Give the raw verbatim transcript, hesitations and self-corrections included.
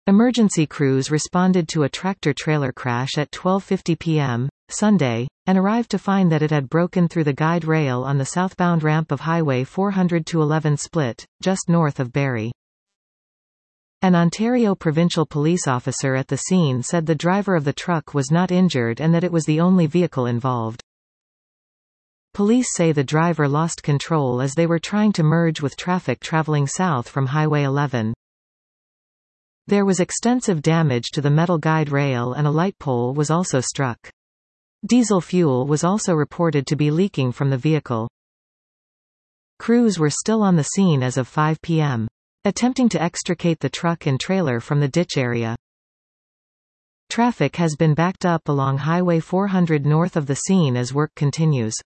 Emergency crews responded to a tractor-trailer crash at twelve fifty p m Sunday, and arrived to find that it had broken through the guide rail on the southbound ramp of Highway four hundred to eleven Split, just north of Barrie. An Ontario provincial police officer at the scene said the driver of the truck was not injured and that it was the only vehicle involved. Police say the driver lost control as they were trying to merge with traffic traveling south from Highway eleven. There was extensive damage to the metal guide rail and a light pole was also struck. Diesel fuel was also reported to be leaking from the vehicle. Crews were still on the scene as of five p m, attempting to extricate the truck and trailer from the ditch area. Traffic has been backed up along Highway four hundred north of the scene as work continues.